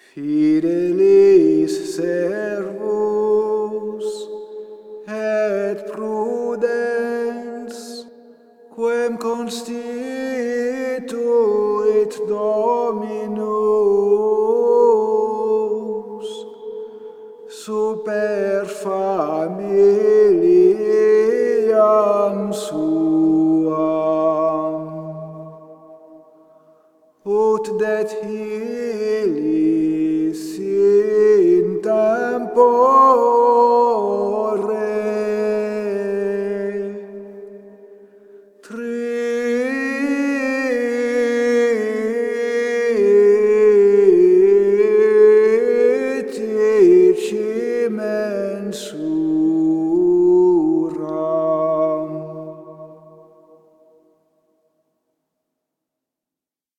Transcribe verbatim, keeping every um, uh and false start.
Fidelis servus et prudens, quem constituit Dominus super familiam suam, ut det heli